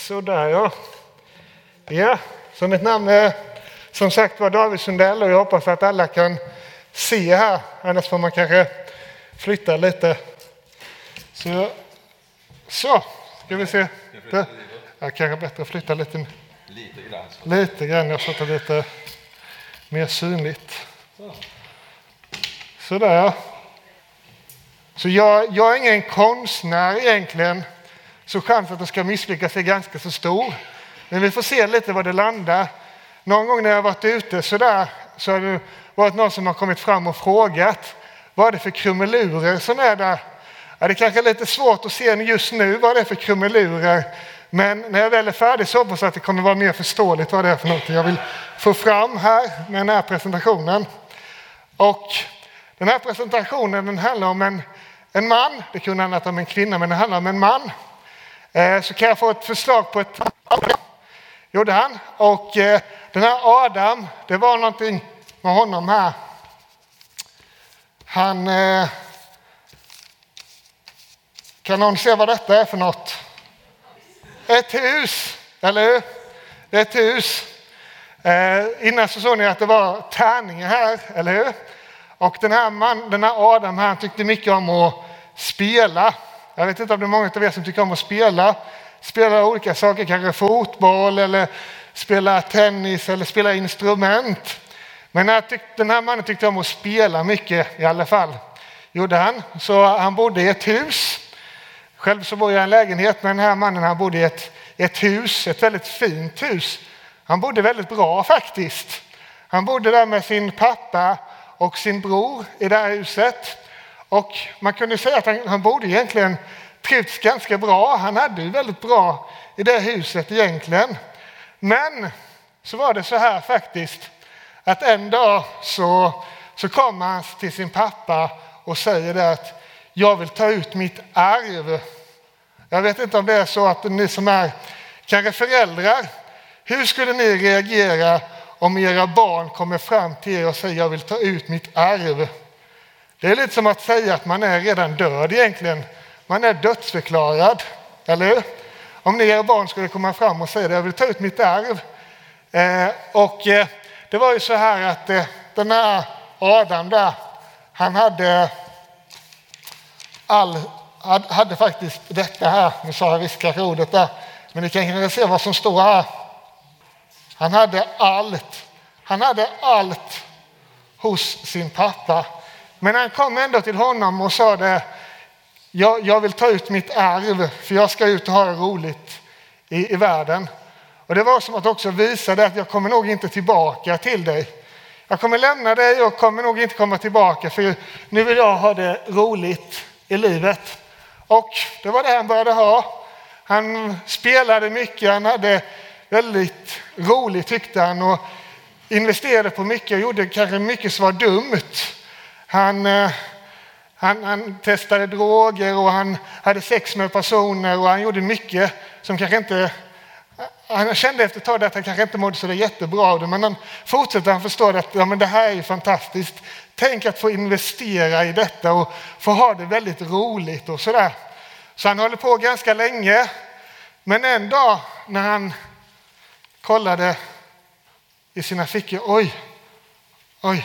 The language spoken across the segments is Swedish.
Så där ja. Ja, så mitt namn är som sagt var David Sundell och jag hoppas att alla kan se här. Annars får man kanske flytta lite. Så ska vi se. Jag kanske bättre flytta lite grann. Så att det är lite mer synligt. Så där ja. Så jag är ingen konstnär egentligen. Så chansen att det ska misslyckas är ganska så stor. Men vi får se lite vad det landar. Någon gång när jag har varit ute så har det varit någon som har kommit fram och frågat vad är det för krumelurer som är där. Ja, det är kanske lite svårt att se just nu vad det är för krumelurer. Men när jag väl är färdig så hoppas jag att det kommer vara mer förståeligt vad det är för något jag vill få fram här med den här presentationen. Och den här presentationen den handlar om en man. Det kunde handla om en kvinna men det handlar om en man. Så kan jag få ett förslag på ett gjorde han. Och den här Adam, det var någonting med honom här. Han kan någon se vad detta är för något? Ett hus, eller hur? Det är ett hus. Innan så såg ni att det var tärningar här, eller hur? Och den här Adam här, han tyckte mycket om att spela. Jag vet inte om det är många av er som tycker om att spela. Spela olika saker, kanske fotboll eller spela tennis eller spela instrument. Men den här mannen tyckte om att spela mycket i alla fall. Gjorde han. Så han bodde i ett hus. Själv så bor jag i en lägenhet, men den här mannen han bodde i ett hus, ett väldigt fint hus. Han bodde väldigt bra faktiskt. Han bodde där med sin pappa och sin bror i det här huset. Och man kunde säga att han bodde egentligen trivts ganska bra. Han hade ju väldigt bra i det huset egentligen. Men så var det så här faktiskt att en dag så kommer han till sin pappa och säger det att jag vill ta ut mitt arv. Jag vet inte om det är så att ni som är kanske föräldrar, hur skulle ni reagera om era barn kommer fram till er och säger jag vill ta ut mitt arv? Det är lite som att säga att man är redan död egentligen. Man är dödsförklarad, eller hur? Om ni era barn skulle komma fram och säga det, jag vill ta ut mitt arv. Det var ju så här att den här Adam där, han hade faktiskt detta här. Nu sa jag visst kanske ordet där, men ni kan se vad som står här. Han hade allt hos sin pappa. Men han kom ändå till honom och sa det, jag vill ta ut mitt arv för jag ska ut och ha det roligt i världen. Och det var som att också visa det att jag kommer nog inte tillbaka till dig. Jag kommer lämna dig och kommer nog inte komma tillbaka för nu vill jag ha det roligt i livet. Och det var det han började ha. Han spelade mycket, han hade väldigt roligt tyckte han och investerade på mycket och gjorde kanske mycket som var dumt. Han testade droger och han hade sex med personer och han gjorde mycket som kanske inte... Han kände efter ett tag att han kanske inte mådde så det jättebra av det, men han fortsätter förstå att men det här är ju fantastiskt. Tänk att få investera i detta och få ha det väldigt roligt och sådär. Så han håller på ganska länge, men en dag när han kollade i sina fickor, oj.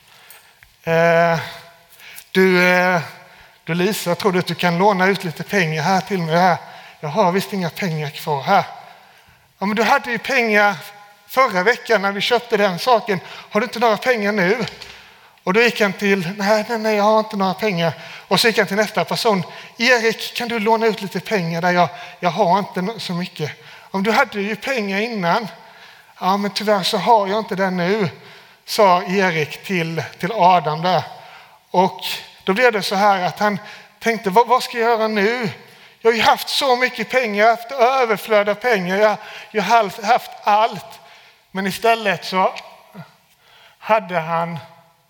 Du Lisa, jag tror att du kan låna ut lite pengar här till mig här. Jag har visst inga pengar kvar här. Ja, men du hade ju pengar förra veckan när vi köpte den saken. Har du inte några pengar nu? Och då gick han till, nej, jag har inte några pengar. Och så gick han till nästa person. Erik, kan du låna ut lite pengar där? Jag har inte så mycket. Om du hade ju pengar innan. Ja, men tyvärr så har jag inte det nu, sa Erik till Adam där. Och då blev det så här att han tänkte, vad ska jag göra nu? Jag har ju haft så mycket pengar, jag har haft överflöd av pengar, jag har haft allt. Men istället så hade han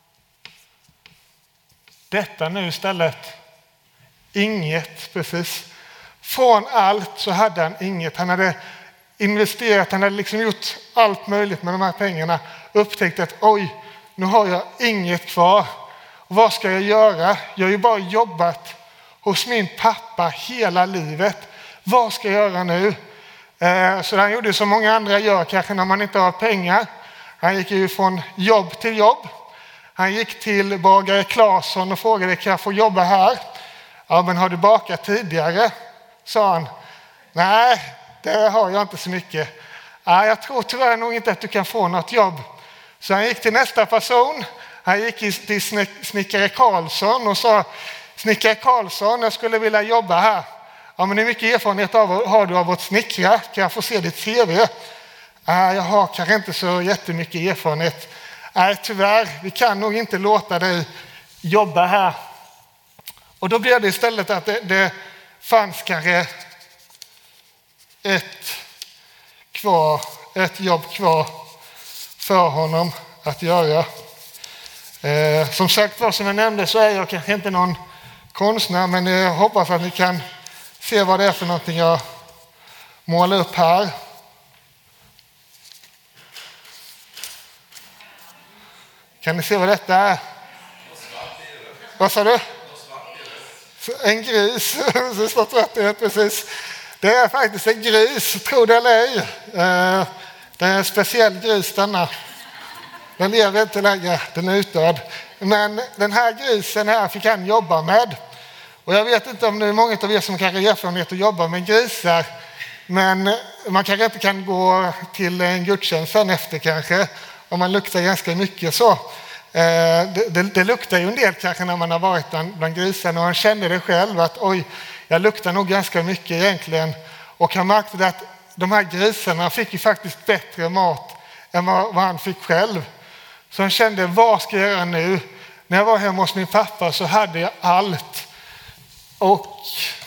detta nu istället. Inget, precis. Från allt så hade han inget. Han hade investerat, han hade liksom gjort allt möjligt med de här pengarna. Upptäckt att nu har jag inget kvar. Vad ska jag göra? Jag har ju bara jobbat hos min pappa hela livet. Vad ska jag göra nu? Så han gjorde som många andra gör, kanske när man inte har pengar. Han gick ju från jobb till jobb. Han gick till bagare Claesson och frågade, kan jag få jobba här? Ja, men har du bakat tidigare? Sa han. Nej, det har jag inte så mycket. Ja, jag tror tyvärr nog inte att du kan få något jobb. Så han gick till nästa person. Han gick till snickare Karlsson och sa, snickare Karlsson, jag skulle vilja jobba här. Ja, men hur mycket erfarenhet har du av att snickra? Kan jag få se ditt CV? Jag har kanske inte så jättemycket erfarenhet. Nej, tyvärr, vi kan nog inte låta dig jobba här. Och då blev det istället att det fanns kanske ett jobb kvar för honom att göra. Som sagt, som jag nämnde, så är jag kanske inte någon konstnär, men jag hoppas att ni kan se vad det är för någonting jag målar upp här. Kan ni se vad detta är? Vad sa du? En gris. Precis. Det är faktiskt en gris, tro det eller ej. Det är en speciell gris denna. Den lever inte längre, den är utdöd. Men den här grisen här fick han jobba med. Och jag vet inte om det är många av er som kanske har erfarenhet att jobba med grisar. Men man kanske inte kan gå till en gudstjänst sen efter kanske. Om man luktar ganska mycket så. Det luktar ju en del kanske när man har varit bland grisarna. Och han kände det själv att oj, jag luktar nog ganska mycket egentligen. Och han märkte att de här grisarna fick ju faktiskt bättre mat än vad han fick själv. Så han kände, vad ska jag göra nu? När jag var hemma hos min pappa så hade jag allt. Och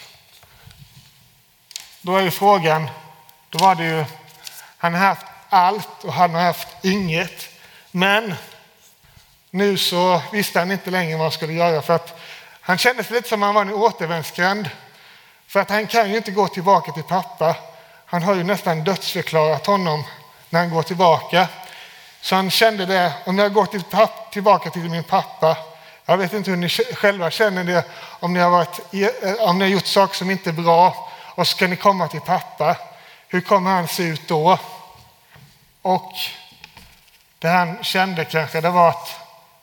då är ju frågan, då var det ju, han har haft allt och han har haft inget. Men nu så visste han inte längre vad han skulle göra, för att han kände sig lite som han var en återvändsgränd. För att han kan ju inte gå tillbaka till pappa. Han har ju nästan dödsförklarat honom när han går tillbaka. Så han kände det, om jag går tillbaka till min pappa, jag vet inte hur ni själva känner det, om ni har gjort saker som inte är bra och så ska ni komma till pappa. Hur kommer han se ut då? Och det han kände kanske, det var att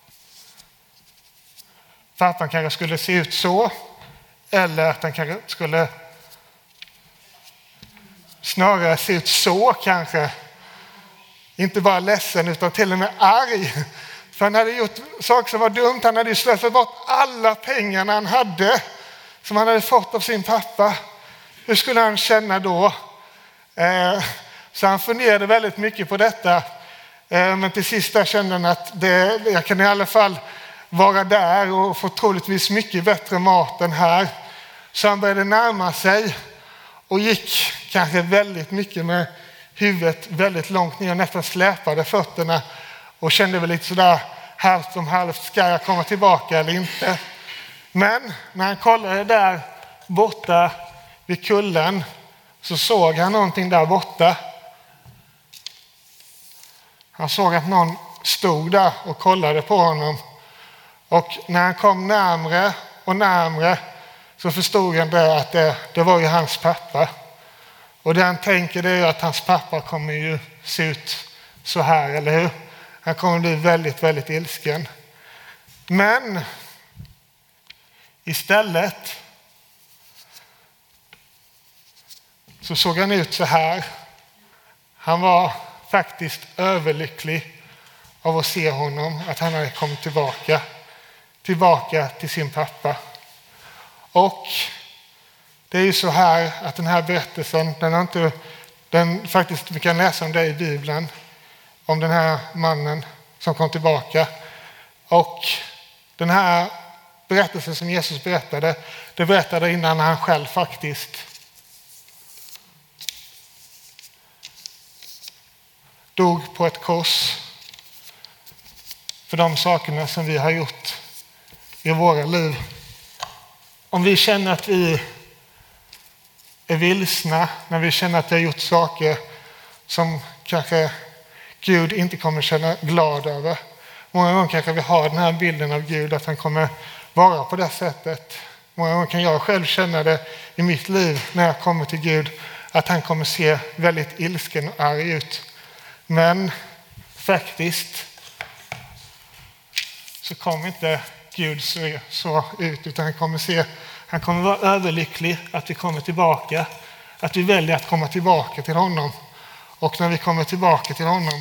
pappan kanske skulle se ut så, eller att han kanske skulle snarare se ut så kanske. Inte bara ledsen utan till och med arg. För han hade gjort saker som var dumt. Han hade ju slösat bort alla pengarna han hade som han hade fått av sin pappa. Hur skulle han känna då? Så han funderade väldigt mycket på detta. Men till sist där kände han att jag kan i alla fall vara där och få troligtvis mycket bättre mat än här. Så han började närma sig och gick kanske väldigt mycket med huvudet väldigt långt ner och nästan släpade fötterna och kände väl lite sådär halvt om halvt, ska jag komma tillbaka eller inte? Men när han kollade där borta vid kullen så såg han någonting där borta. Han såg att någon stod där och kollade på honom. Och när han kom närmre och närmre så förstod han det att det var ju hans pappa. Och det han tänker det är att hans pappa kommer ju se ut så här, eller hur? Han kommer bli väldigt, väldigt ilsken. Men istället så såg han ut så här. Han var faktiskt överlycklig av att se honom, att han hade kommit tillbaka till sin pappa. Och det är ju så här att den här berättelsen, den faktiskt, vi kan läsa om det i Bibeln, om den här mannen som kom tillbaka. Och den här berättelsen som Jesus det berättade innan han själv faktiskt dog på ett kors för de sakerna som vi har gjort i våra liv. Om vi känner att vi är vilsna, när vi känner att vi har gjort saker som kanske Gud inte kommer känna glad över. Många gånger kanske vi har den här bilden av Gud, att han kommer vara på det sättet. Många gånger kan jag själv känna det i mitt liv när jag kommer till Gud, att han kommer se väldigt ilsken och arg ut. Men faktiskt så kommer inte Gud så ut, utan han kommer vara överlycklig att vi kommer tillbaka, att vi väljer att komma tillbaka till honom. Och när vi kommer tillbaka till honom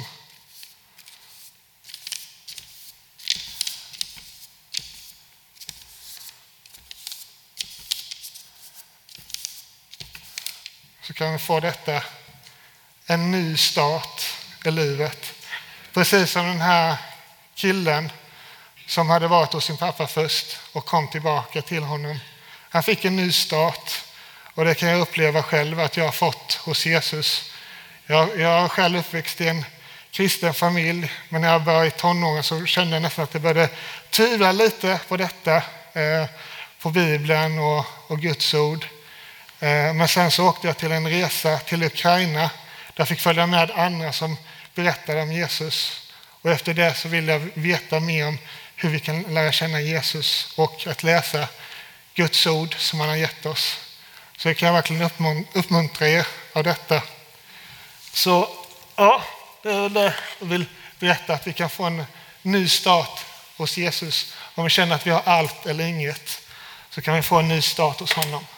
så kan vi få en ny start i livet. Precis som den här killen som hade varit hos sin pappa först och kom tillbaka till honom. Han fick en ny start, och det kan jag uppleva själv att jag har fått hos Jesus. Jag har själv uppväxt i en kristen familj, men när jag började i tonåren så kände jag nästan att det började tvivla lite på detta, på Bibeln och Guds ord. Men sen så åkte jag till en resa till Ukraina där jag fick följa med andra som berättade om Jesus. Och efter det så vill jag veta mer om hur vi kan lära känna Jesus och att läsa Guds ord som han har gett oss. Så jag kan verkligen uppmuntra er av detta. Så ja, det är det jag vill berätta, att vi kan få en ny start hos Jesus. Om vi känner att vi har allt eller inget, så kan vi få en ny start hos honom.